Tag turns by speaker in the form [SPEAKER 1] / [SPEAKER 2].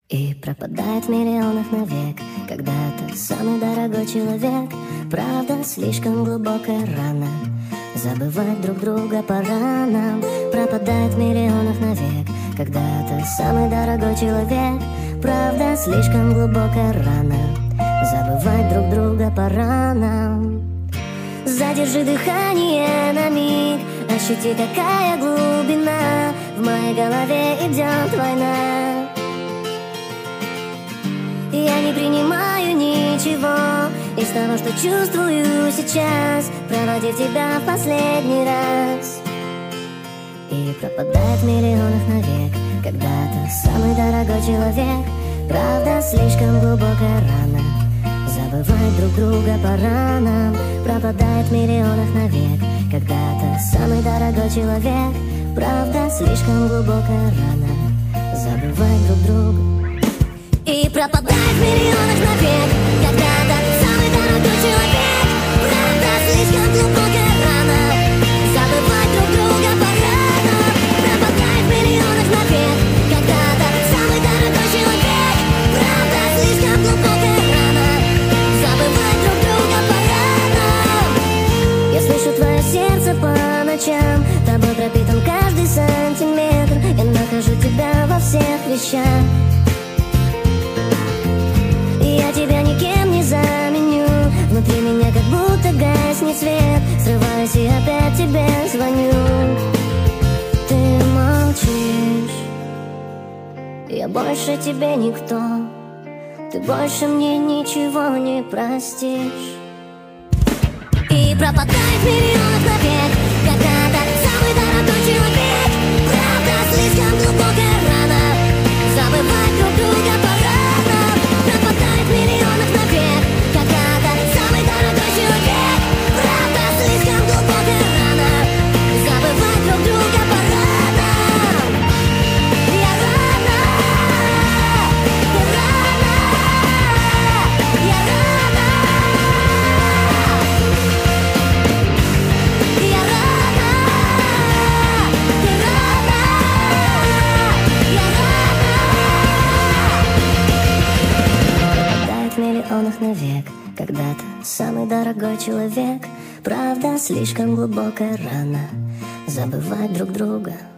[SPEAKER 1] И пропадает в миллионах навек когда-то самый дорогой человек. Правда, слишком глубокая рана, забывать друг друга пора нам. Пропадает в миллионах навек когда-то самый дорогой человек. Правда, слишком глубокая рана, забывать друг друга пора нам. Задержи дыхание на миг, ощути, какая глубина. В моей голове идет война. Я не принимаю ничего из того, что чувствую сейчас, проводив тебя в последний раз. И пропадает в миллионах навек когда-то самый дорогой человек. Правда, слишком глубокая рана, забывать друг друга пора нам. Пропадает в миллионах навек когда-то самый дорогой человек. Правда, слишком глубокая рана, забывать друг друга. И пропадает в миллионах навек когда-то самый дорогой человек. Правда, слишком глубокая рана, забывать друг друга пора нам. Пропадает в миллионах навек когда-то самый дорогой человек. Правда, слишком глубокая рана, забывать друг друга пора нам. Я слышу твое сердце по ночам, тобой пропитан каждый сантиметр. Я нахожу тебя во всех вещах. Внутри меня как будто гаснет свет, срываюсь и опять тебе звоню. Ты молчишь, я больше тебе никто, ты больше мне ничего не простишь. И пропадает в миллионах навек когда-то самый дорогой человек. Правда, слишком глубокая рана, забывать друг друга пора нам. Пропадает в миллионах навек когда-то самый дорогой человек. Правда, слишком глубокая рана, забывать друг друга пора нам. Я рана, ты рана, я рана, я рана, ты рана, я рана. Пропадает в миллионах навек когда-то самый дорогой человек. Правда, слишком глубокая рана, забывать друг друга